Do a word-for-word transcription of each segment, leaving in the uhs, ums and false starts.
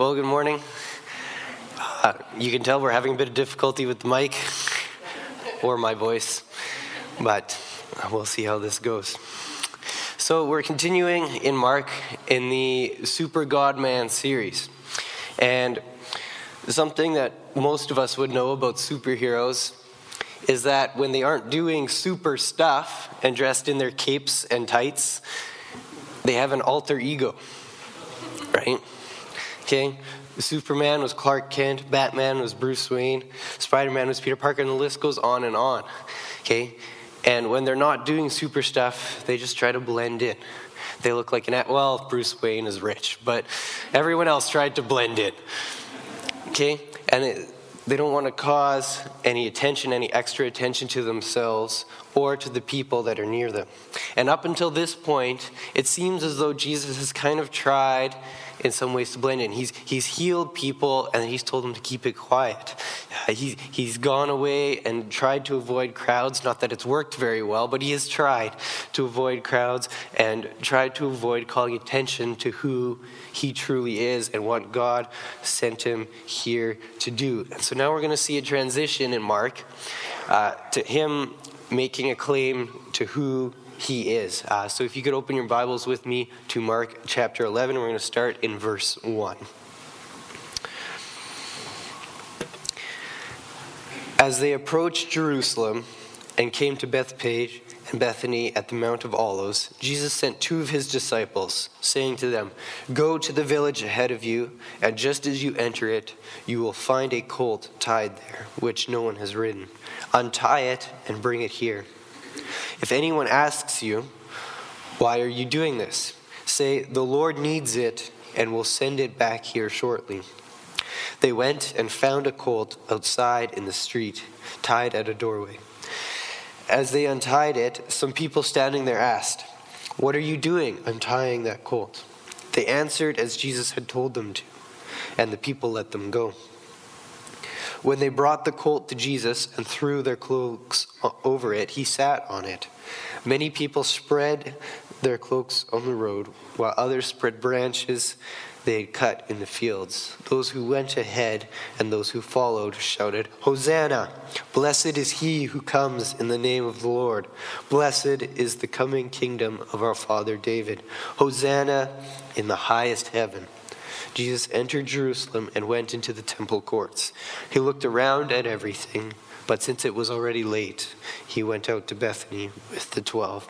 Well, good morning. Uh, you can tell we're having a bit of difficulty with the mic or my voice, but we'll see how this goes. So we're continuing in Mark in the Super God-Man series. And something that most of us would know about superheroes is that when they aren't doing super stuff and dressed in their capes and tights, they have an alter ego, right? Okay, Superman was Clark Kent, Batman was Bruce Wayne, Spider-Man was Peter Parker, and the list goes on and on. Okay, and when they're not doing super stuff, they just try to blend in. They look like an, well, Bruce Wayne is rich, but everyone else tried to blend in. Okay, and it, they don't want to cause any attention, any extra attention to themselves or to the people that are near them. And up until this point, it seems as though Jesus has kind of tried in some ways to blend in. He's he's healed people and he's told them to keep it quiet. Uh, he, he's gone away and tried to avoid crowds. Not that it's worked very well, but he has tried to avoid crowds and tried to avoid calling attention to who he truly is and what God sent him here to do. And so now we're going to see a transition in Mark uh, to him making a claim to who he is. Uh, so if you could open your Bibles with me to Mark chapter eleven, we're going to start in verse one. As they approached Jerusalem and came to Bethphage and Bethany at the Mount of Olives, Jesus sent two of his disciples, saying to them, "Go to the village ahead of you, and just as you enter it, you will find a colt tied there, which no one has ridden. Untie it and bring it here. If anyone asks you, 'Why are you doing this?' say, 'The Lord needs it and will send it back here shortly.'" They went and found a colt outside in the street, tied at a doorway. As they untied it, some people standing there asked, "What are you doing untying that colt?" They answered as Jesus had told them to, and the people let them go. When they brought the colt to Jesus and threw their cloaks over it, he sat on it. Many people spread their cloaks on the road, while others spread branches they had cut in the fields. Those who went ahead and those who followed shouted, "Hosanna! Blessed is he who comes in the name of the Lord. Blessed is the coming kingdom of our father David. Hosanna in the highest heaven." Jesus entered Jerusalem and went into the temple courts. He looked around at everything, but since it was already late, he went out to Bethany with the twelve.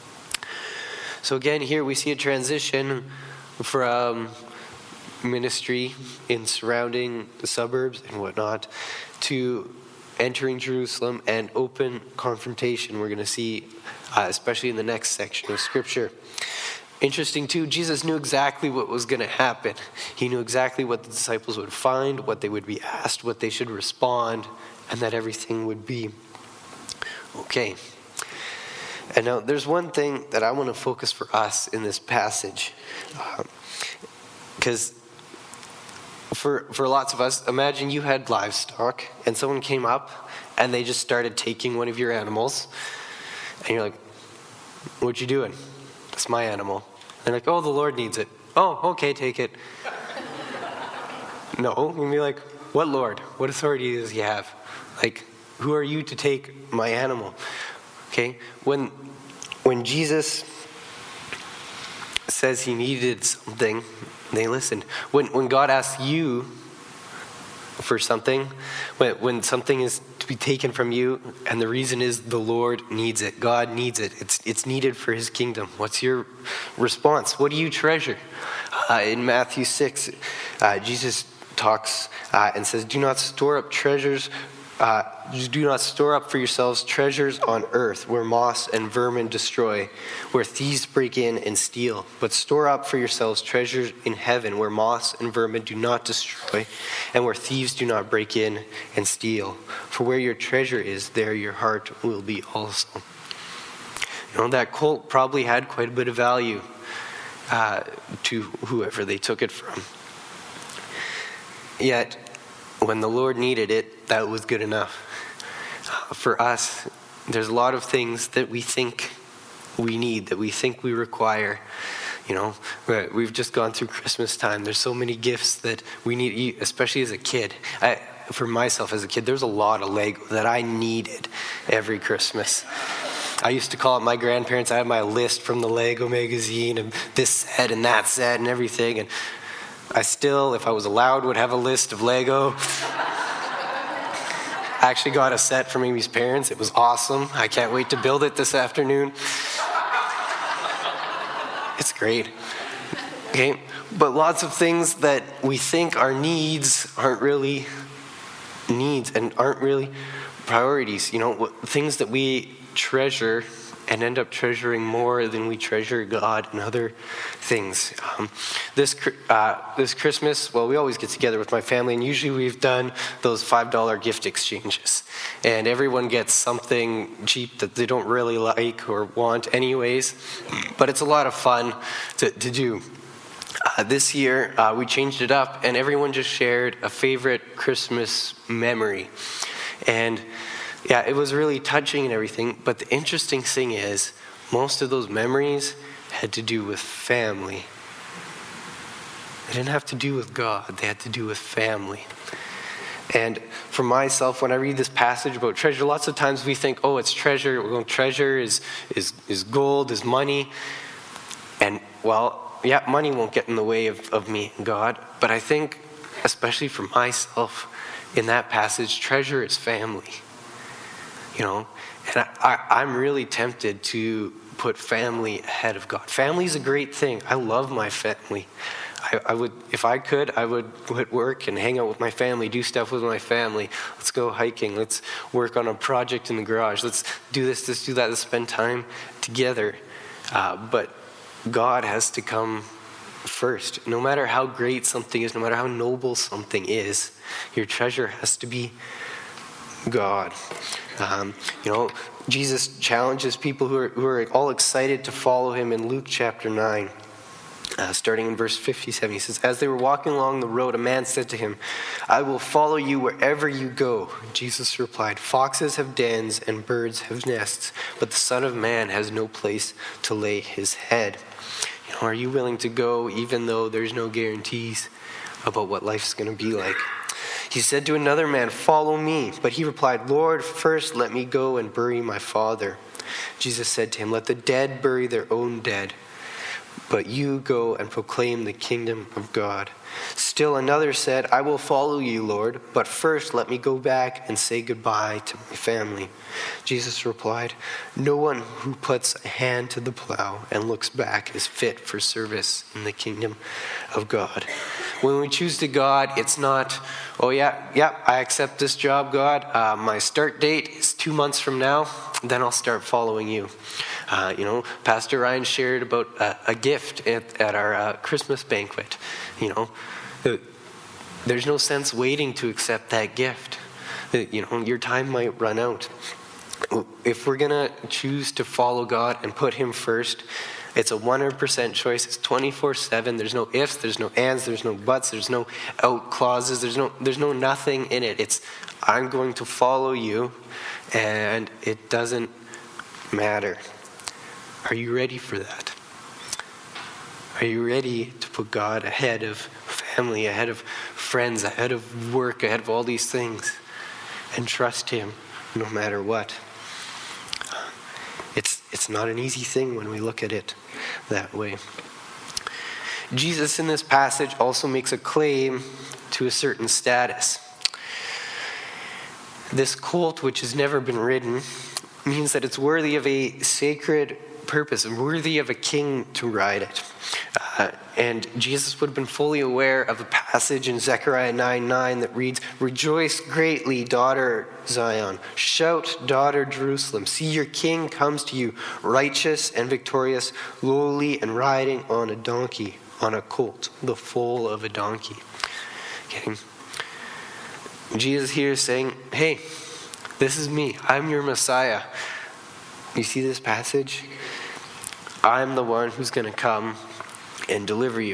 So again, here we see a transition from ministry in surrounding the suburbs and whatnot to entering Jerusalem and open confrontation. We're going to see, uh, especially in the next section of Scripture. Interesting too, Jesus knew exactly what was going to happen. He knew exactly what the disciples would find, what they would be asked, what they should respond, and that everything would be okay. And now there's one thing that I want to focus for us in this passage. Because um, for, for lots of us, imagine you had livestock and someone came up and they just started taking one of your animals. And you're like, "What you doing?" "That's my animal." They're like, "Oh, the Lord needs it." "Oh, okay, take it." No, you'd be like, "What Lord? What authority does he have? Like, who are you to take my animal?" Okay, when when Jesus says he needed something, they listened. When when God asks you for something, when when something is to be taken from you, and the reason is the Lord needs it, God needs it, it's it's needed for his kingdom, what's your response? What do you treasure? Uh, in Matthew six, uh, Jesus talks uh, and says, "Do not store up treasures, uh, do not store up for yourselves treasures on earth where moss and vermin destroy, where thieves break in and steal. But store up for yourselves treasures in heaven where moss and vermin do not destroy, and where thieves do not break in and steal. For where your treasure is, there your heart will be also." You know, that colt probably had quite a bit of value uh, to whoever they took it from. Yet, when the Lord needed it, that was good enough. For us, there's a lot of things that we think we need, that we think we require, You know, we've just gone through Christmas time. There's so many gifts that we need to eat, especially as a kid. I, for myself as a kid, there's a lot of Lego that I needed every Christmas. I used to call up my grandparents. I had my list from the Lego magazine and this set and that set and everything. And I still, if I was allowed, would have a list of Lego. I actually got a set from Amy's parents. It was awesome. I can't wait to build it this afternoon. It's great. Okay, but lots of things that we think are needs aren't really needs and aren't really priorities. You know, things that we treasure and end up treasuring more than we treasure God and other things. Um, this uh, this Christmas, well, we always get together with my family, and usually we've done those five dollar gift exchanges. And everyone gets something cheap that they don't really like or want anyways. But it's a lot of fun to, to do. Uh, this year, uh, we changed it up, and everyone just shared a favorite Christmas memory. And yeah, it was really touching and everything, but the interesting thing is, most of those memories had to do with family. They didn't have to do with God, they had to do with family. And for myself, when I read this passage about treasure, lots of times we think, oh, it's treasure, well, treasure is, is, is gold, is money. And, well, yeah, money won't get in the way of, of me and God, but I think, especially for myself, in that passage, treasure is family. You know, and I, I, I'm really tempted to put family ahead of God. Family's a great thing. I love my family. I, I would, if I could, I would would work and hang out with my family, do stuff with my family. Let's go hiking. Let's work on a project in the garage. Let's do this, let's do that. Let's spend time together. Uh, but God has to come first. No matter how great something is, no matter how noble something is, your treasure has to be God. Um, you know, Jesus challenges people who are, who are all excited to follow him in Luke chapter nine. Uh, starting in verse fifty-seven, he says, as they were walking along the road, a man said to him, I will follow you wherever you go. Jesus replied, foxes have dens and birds have nests, but the Son of Man has no place to lay his head. You know, are you willing to go even though there's no guarantees about what life's going to be like? He said to another man, follow me. But he replied, Lord, first let me go and bury my father. Jesus said to him, let the dead bury their own dead, but you go and proclaim the kingdom of God. Still another said, I will follow you, Lord, but first let me go back and say goodbye to my family. Jesus replied, no one who puts a hand to the plow and looks back is fit for service in the kingdom of God. When we choose to God, it's not, oh yeah, yeah, I accept this job, God. Uh, my start date is two months from now. Then I'll start following you. Uh, you know, Pastor Ryan shared about uh, a gift at, at our uh, Christmas banquet. You know, uh, there's no sense waiting to accept that gift. Uh, you know, your time might run out. If we're going to choose to follow God and put him first, it's a one hundred percent choice. It's twenty-four seven. There's no ifs, there's no ands, there's no buts, there's no out clauses, there's no there's no nothing in it. It's, I'm going to follow you, and it doesn't matter. Are you ready for that? Are you ready to put God ahead of family, ahead of friends, ahead of work, ahead of all these things, and trust him no matter what? It's it's not an easy thing when we look at it that way. Jesus in this passage also makes a claim to a certain status. This colt, which has never been ridden, means that it's worthy of a sacred purpose and worthy of a king to ride it. Uh, and Jesus would have been fully aware of a passage in Zechariah nine nine that reads, rejoice greatly, daughter Zion. Shout, daughter Jerusalem. See, your king comes to you, righteous and victorious, lowly and riding on a donkey, on a colt, the foal of a donkey. Okay. Jesus here is saying, hey, this is me. I'm your Messiah. You see this passage? I'm the one who's going to come and deliver you.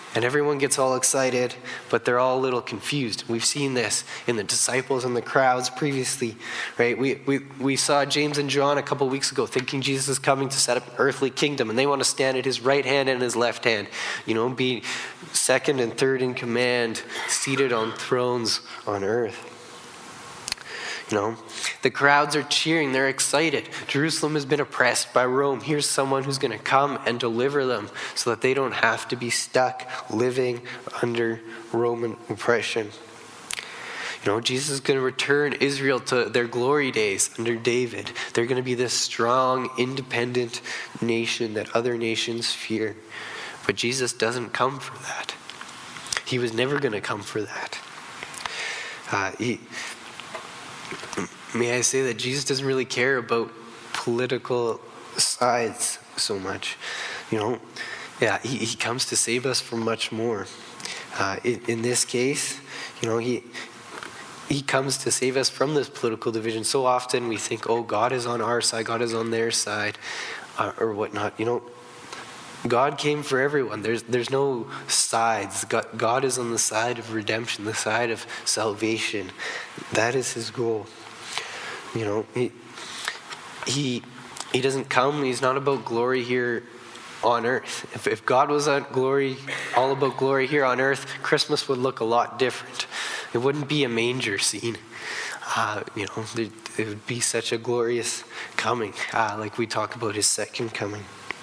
And everyone gets all excited, but they're all a little confused. We've seen this in the disciples and the crowds previously, right? We we we saw James and John a couple weeks ago thinking Jesus is coming to set up an earthly kingdom, and they want to stand at his right hand and his left hand, you know, be second and third in command, seated on thrones on earth. You know, the crowds are cheering. They're excited. Jerusalem has been oppressed by Rome. Here's someone who's going to come and deliver them so that they don't have to be stuck living under Roman oppression. You know, Jesus is going to return Israel to their glory days under David. They're going to be this strong, independent nation that other nations fear. But Jesus doesn't come for that. He was never going to come for that. Uh, he... May I say that Jesus doesn't really care about political sides so much. You know, yeah, he, he comes to save us from much more. Uh, in, in this case, you know, he he comes to save us from this political division. So often we think, oh, God is on our side, God is on their side, uh, or whatnot. You know, God came for everyone. There's there's no sides. God, God is on the side of redemption, the side of salvation. That is his goal. You know, he, he he doesn't come. He's not about glory here on earth. If, if God was on glory, all about glory here on earth, Christmas would look a lot different. It wouldn't be a manger scene. Uh, you know, it, it would be such a glorious coming, uh, like we talk about his second coming.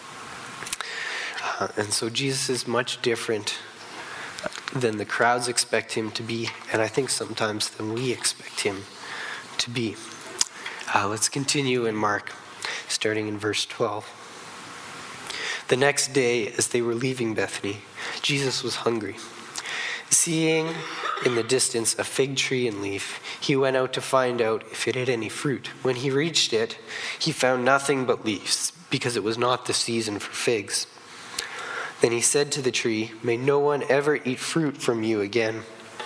Uh, and so Jesus is much different than the crowds expect him to be, and I think sometimes than we expect him to be. Uh, let's continue in Mark, starting in verse twelve. The next day, as they were leaving Bethany, Jesus was hungry. Seeing in the distance a fig tree and leaf, he went out to find out if it had any fruit. When he reached it, he found nothing but leaves, because it was not the season for figs. Then he said to the tree, "May no one ever eat fruit from you again."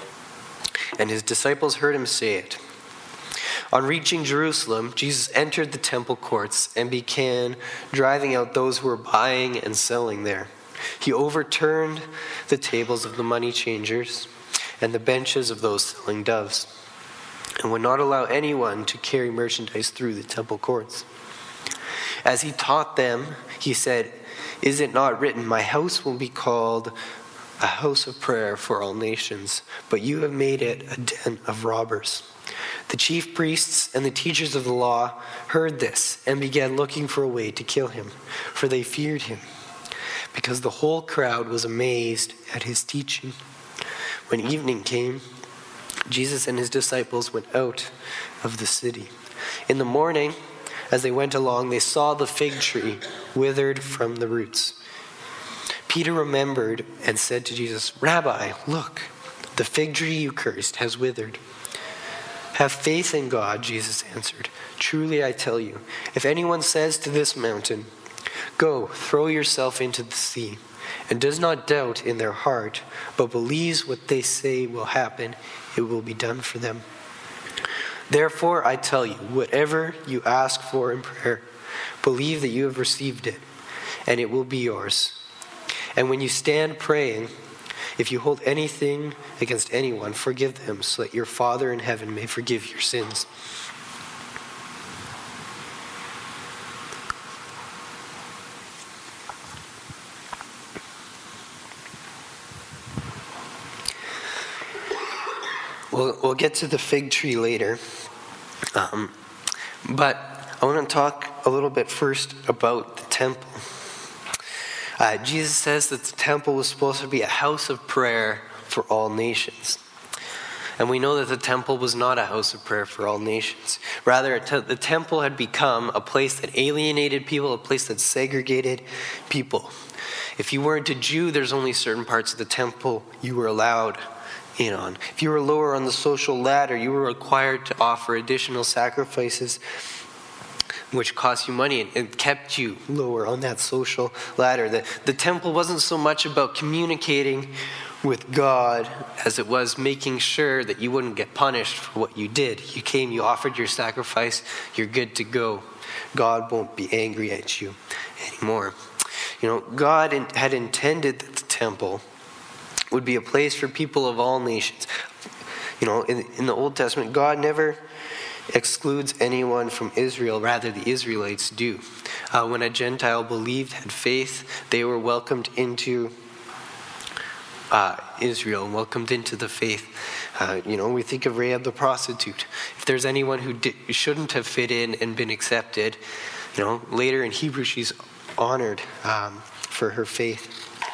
And his disciples heard him say it. On reaching Jerusalem, Jesus entered the temple courts and began driving out those who were buying and selling there. He overturned the tables of the money changers and the benches of those selling doves, and would not allow anyone to carry merchandise through the temple courts. As he taught them, he said, "Is it not written, 'My house will be called a house of prayer for all nations,' but you have made it a den of robbers." The chief priests and the teachers of the law heard this and began looking for a way to kill him, for they feared him, because the whole crowd was amazed at his teaching. When evening came, Jesus and his disciples went out of the city. In the morning, as they went along, they saw the fig tree withered from the roots. Peter remembered and said to Jesus, "Rabbi, look, the fig tree you cursed has withered." "Have faith in God," Jesus answered. "Truly I tell you, if anyone says to this mountain, 'Go, throw yourself into the sea,' and does not doubt in their heart, but believes what they say will happen, it will be done for them. Therefore I tell you, whatever you ask for in prayer, believe that you have received it, and it will be yours. And when you stand praying, if you hold anything against anyone, forgive them, so that your Father in heaven may forgive your sins." We'll, we'll get to the fig tree later. Um, but I want to talk a little bit first about the temple. Uh, Jesus says that the temple was supposed to be a house of prayer for all nations. And we know that the temple was not a house of prayer for all nations. Rather, the temple had become a place that alienated people, a place that segregated people. If you weren't a Jew, there's only certain parts of the temple you were allowed in on. If you were lower on the social ladder, you were required to offer additional sacrifices, which cost you money and kept you lower on that social ladder. The, the temple wasn't so much about communicating with God as it was making sure that you wouldn't get punished for what you did. You came, you offered your sacrifice, you're good to go. God won't be angry at you anymore. You know, God in, had intended that the temple would be a place for people of all nations. You know, in, in the Old Testament, God never excludes anyone from Israel. Rather, the Israelites do. Uh, when a Gentile believed, had faith, they were welcomed into uh, Israel, welcomed into the faith. Uh, you know, we think of Rahab the prostitute. If there's anyone who di- shouldn't have fit in and been accepted, you know, later in Hebrews, she's honored um, for her faith.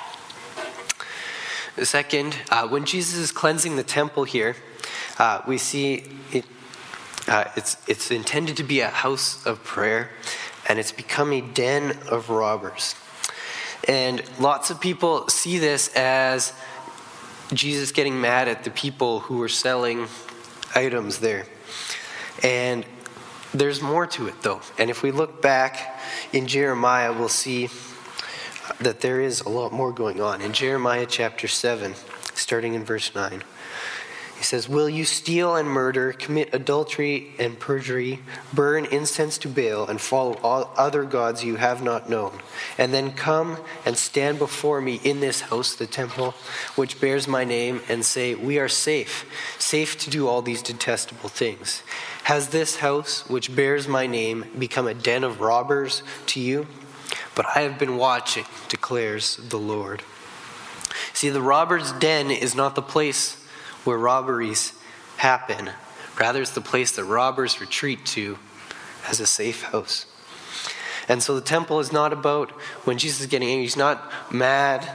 Second, uh, when Jesus is cleansing the temple here, uh, we see it, uh, it's, it's intended to be a house of prayer, and it's become a den of robbers. And lots of people see this as Jesus getting mad at the people who were selling items there. And there's more to it, though. And if we look back in Jeremiah, we'll see that there is a lot more going on. In Jeremiah chapter seven, starting in verse nine, he says, "Will you steal and murder, commit adultery and perjury, burn incense to Baal, and follow all other gods you have not known, and then come and stand before me in this house, the temple, which bears my name, and say, 'We are safe, safe to do all these detestable things'? Has this house, which bears my name, become a den of robbers to you? But I have been watching, declares the Lord." See, the robber's den is not the place where robberies happen. Rather, it's the place that robbers retreat to as a safe house. And so the temple is not about, when Jesus is getting angry, he's not mad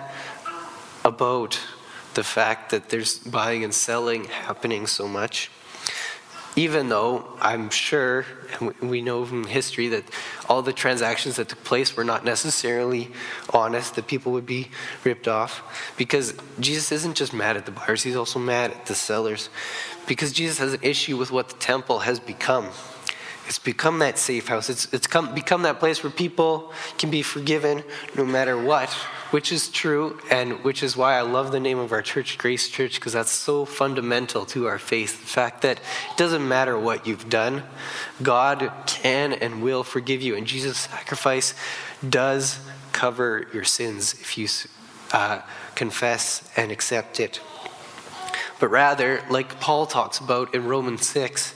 about the fact that there's buying and selling happening so much. Even though I'm sure, and we know from history, that all the transactions that took place were not necessarily honest, that people would be ripped off. Because Jesus isn't just mad at the buyers, he's also mad at the sellers. Because Jesus has an issue with what the temple has become. It's become that safe house. It's, it's come, become that place where people can be forgiven no matter what, which is true, and which is why I love the name of our church, Grace Church, because that's so fundamental to our faith. The fact that it doesn't matter what you've done, God can and will forgive you, and Jesus' sacrifice does cover your sins if you uh, confess and accept it. But rather, like Paul talks about in Romans six,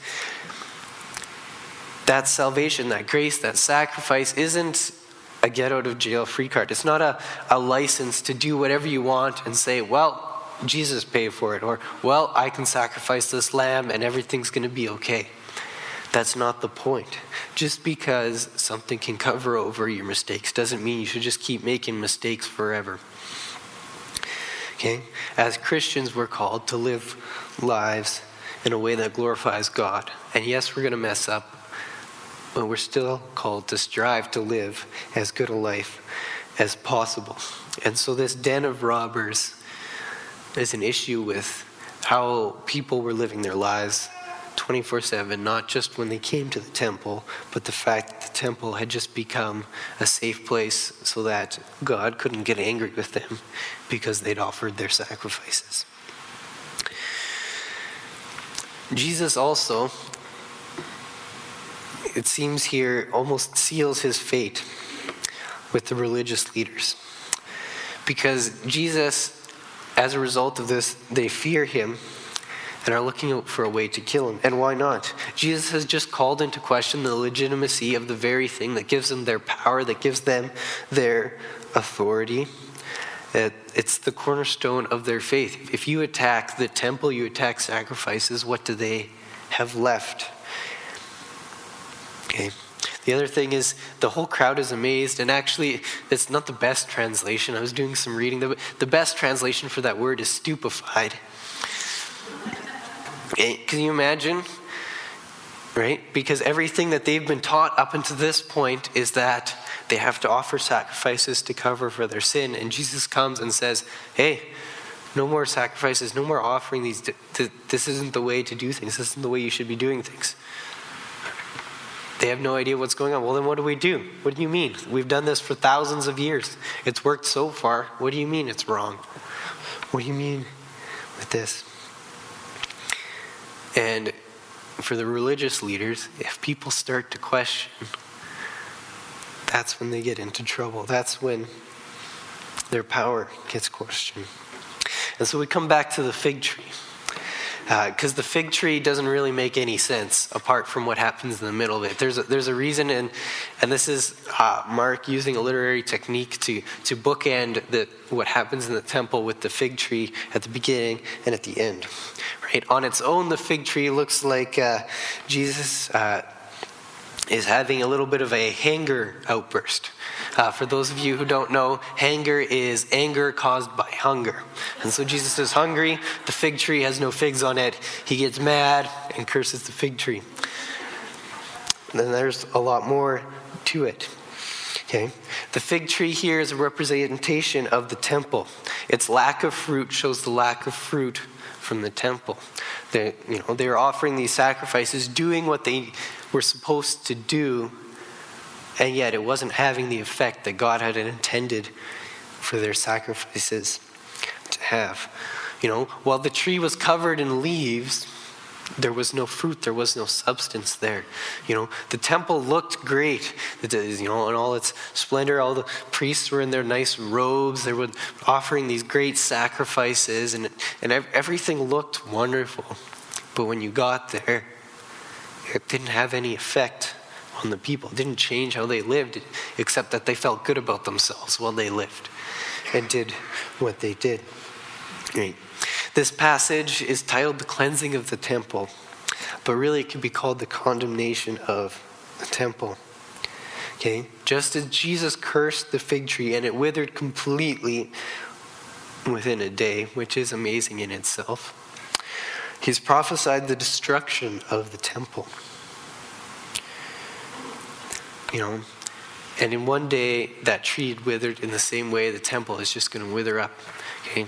that salvation, that grace, that sacrifice isn't a get out of jail free card. It's not a, a license to do whatever you want and say, well, Jesus paid for it, or, well, I can sacrifice this lamb and everything's going to be okay. That's not the point. Just because something can cover over your mistakes doesn't mean you should just keep making mistakes forever. Okay? As Christians, we're called to live lives in a way that glorifies God. And yes, we're going to mess up, but we're still called to strive to live as good a life as possible. And so this den of robbers is an issue with how people were living their lives twenty-four seven, not just when they came to the temple, but the fact that the temple had just become a safe place so that God couldn't get angry with them because they'd offered their sacrifices. Jesus also, it seems here, almost seals his fate with the religious leaders. Because Jesus, as a result of this, they fear him and are looking out for a way to kill him. And why not? Jesus has just called into question the legitimacy of the very thing that gives them their power, that gives them their authority. It's the cornerstone of their faith. If you attack the temple, you attack sacrifices, what do they have left? Okay. The other thing is the whole crowd is amazed, and actually it's not the best translation. I was doing some reading. The, the best translation for that word is stupefied. Okay. Can you imagine? Right? Because everything that they've been taught up until this point is that they have to offer sacrifices to cover for their sin. And Jesus comes and says, hey, no more sacrifices, no more offering these. This isn't the way to do things. This isn't the way you should be doing things. They have no idea what's going on. Well, then what do we do? What do you mean? We've done this for thousands of years. It's worked so far. What do you mean it's wrong? What do you mean with this? And for the religious leaders, if people start to question, that's when they get into trouble. That's when their power gets questioned. And so we come back to the fig tree. Because uh, the fig tree doesn't really make any sense apart from what happens in the middle of it. There's a, there's a reason, and and this is uh, Mark using a literary technique to to bookend the what happens in the temple with the fig tree at the beginning and at the end. Right? On its own, the fig tree looks like uh, Jesus uh, is having a little bit of a hanger outburst. Uh, for those of you who don't know, hanger is anger caused by hunger. And so Jesus is hungry, the fig tree has no figs on it, he gets mad and curses the fig tree. And then there's a lot more to it. Okay, the fig tree here is a representation of the temple. Its lack of fruit shows the lack of fruit from the temple. They, you know, they were offering these sacrifices, doing what they were supposed to do, and yet it wasn't having the effect that God had intended for their sacrifices to have. You know, while the tree was covered in leaves, there was no fruit, there was no substance there. You know, the temple looked great, you know, in all its splendor. All the priests were in their nice robes. They were offering these great sacrifices, and, and everything looked wonderful. But when you got there, it didn't have any effect on the people. It didn't change how they lived, except that they felt good about themselves while they lived and did what they did. Right. This passage is titled The Cleansing of the Temple, but really it could be called the condemnation of the temple. Okay? Just as Jesus cursed the fig tree and it withered completely within a day, which is amazing in itself, he's prophesied the destruction of the temple. You know, and in one day that tree had withered in the same way the temple is just going to wither up. Okay?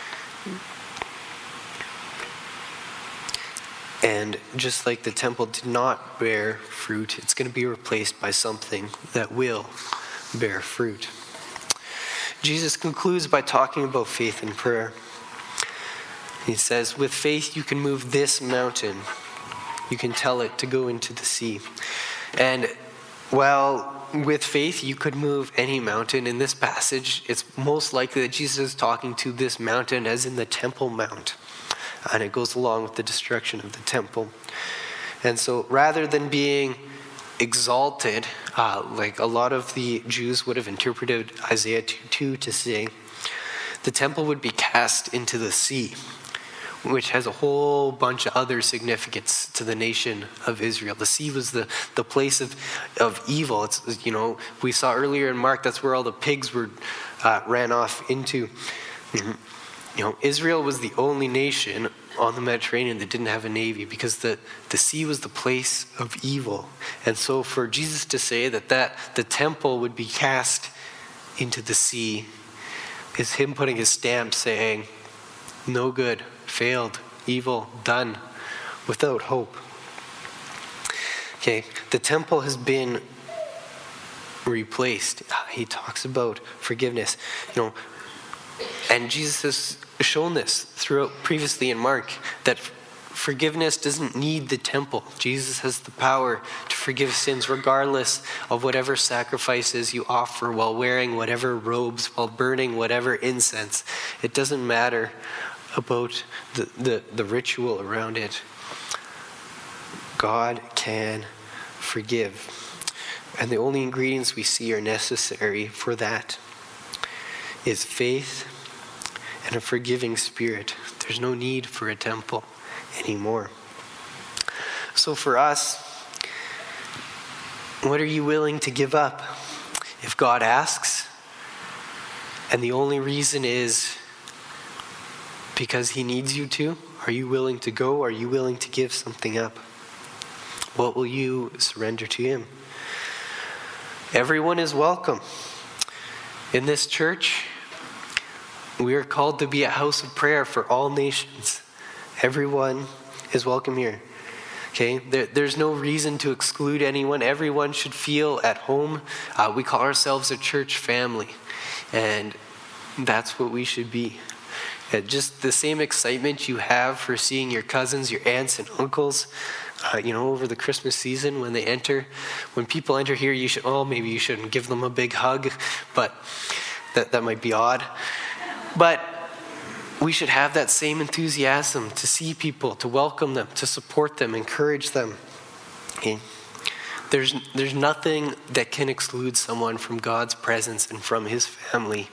And just like the temple did not bear fruit, it's going to be replaced by something that will bear fruit. Jesus concludes by talking about faith and prayer. He says, with faith you can move this mountain. You can tell it to go into the sea. And well, with faith, you could move any mountain. In this passage, it's most likely that Jesus is talking to this mountain as in the Temple Mount. And it goes along with the destruction of the temple. And so rather than being exalted, uh, like a lot of the Jews would have interpreted Isaiah two two to say, the temple would be cast into the sea, which has a whole bunch of other significance to the nation of Israel. The sea was the, the place of, of evil. It's, you know, we saw earlier in Mark, that's where all the pigs were uh, ran off into. Mm-hmm. You know, Israel was the only nation on the Mediterranean that didn't have a navy because the, the sea was the place of evil. And so for Jesus to say that, that the temple would be cast into the sea is him putting his stamp saying, no good, failed, evil, done, without hope. Okay, the temple has been replaced. He talks about forgiveness. You know, and Jesus has shown this throughout previously in Mark, that forgiveness doesn't need the temple. Jesus has the power to forgive sins regardless of whatever sacrifices you offer, while wearing whatever robes, while burning whatever incense. It doesn't matter about the, the, the ritual around it. God can forgive. And the only ingredients we see are necessary for that is faith and a forgiving spirit. There's no need for a temple anymore. So for us, what are you willing to give up? If God asks, and the only reason is because he needs you to, are you willing to go? Are you willing to give something up? What will you surrender to him? Everyone is welcome. In this church, we are called to be a house of prayer for all nations. Everyone is welcome here. Okay, there, there's no reason to exclude anyone. Everyone should feel at home. Uh, we call ourselves a church family, and that's what we should be. And just the same excitement you have for seeing your cousins, your aunts and uncles, uh, you know, over the Christmas season when they enter. When people enter here, you should, oh, maybe you shouldn't give them a big hug, but that, that might be odd. But we should have that same enthusiasm to see people, to welcome them, to support them, encourage them. Okay? There's, there's nothing that can exclude someone from God's presence and from his family.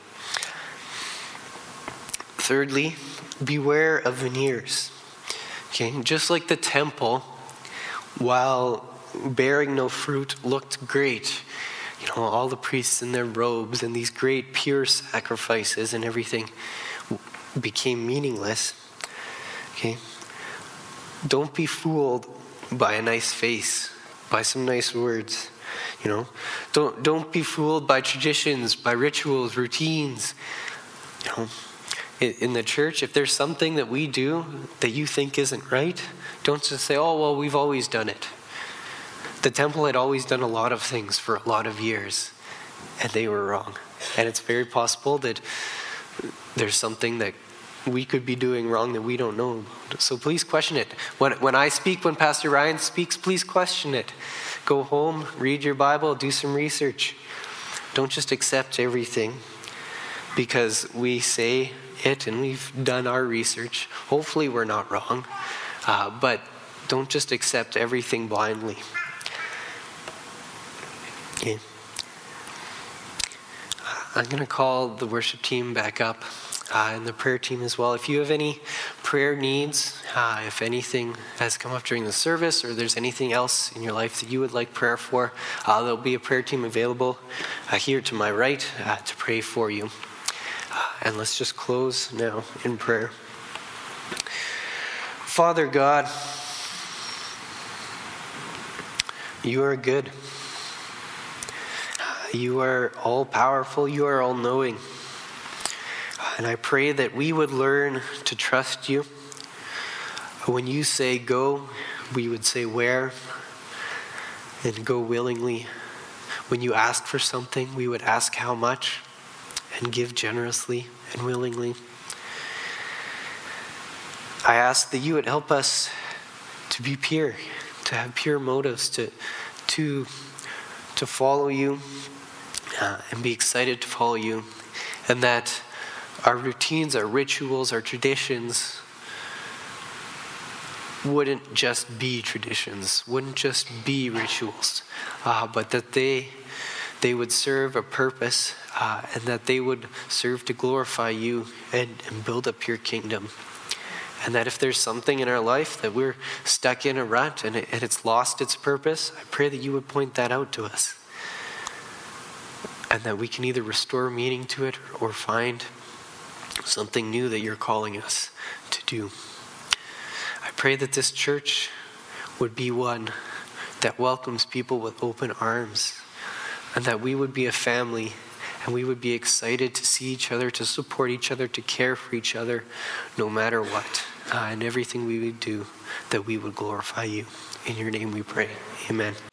Thirdly, beware of veneers. Okay? Just like the temple, while bearing no fruit, looked great. You know, all the priests in their robes and these great pure sacrifices and everything became meaningless. Okay? Don't be fooled by a nice face, by some nice words. You know, don't don't be fooled by traditions, by rituals, routines. You know, in, in the church, if there's something that we do that you think isn't right, don't just say, "Oh, well, we've always done it." The temple had always done a lot of things for a lot of years, and they were wrong. And it's very possible that there's something that we could be doing wrong that we don't know about. So please question it. When when I speak, when Pastor Ryan speaks, please question it. Go home, read your Bible, do some research. Don't just accept everything because we say it and we've done our research. Hopefully we're not wrong, uh, but don't just accept everything blindly. Okay. I'm going to call the worship team back up. Uh, and the prayer team as well. If you have any prayer needs, uh, if anything has come up during the service or there's anything else in your life that you would like prayer for, uh, there'll be a prayer team available uh, here to my right uh, to pray for you. Uh, and let's just close now in prayer. Father God, you are good. You are all-powerful. You are all-knowing. And I pray that we would learn to trust you. When you say go, we would say where, and go willingly. When you ask for something, we would ask how much, and give generously and willingly. I ask that you would help us to be pure, to have pure motives, to to to follow you, uh, and be excited to follow you, and that our routines, our rituals, our traditions wouldn't just be traditions, wouldn't just be rituals, uh, but that they they would serve a purpose, uh, and that they would serve to glorify you and, and build up your kingdom. And that if there's something in our life that we're stuck in a rut and, it, and it's lost its purpose, I pray that you would point that out to us. And that we can either restore meaning to it or find something new that you're calling us to do. I pray that this church would be one that welcomes people with open arms, and that we would be a family, and we would be excited to see each other, to support each other, to care for each other, no matter what. Uh, and everything we would do, that we would glorify you. In your name we pray. Amen.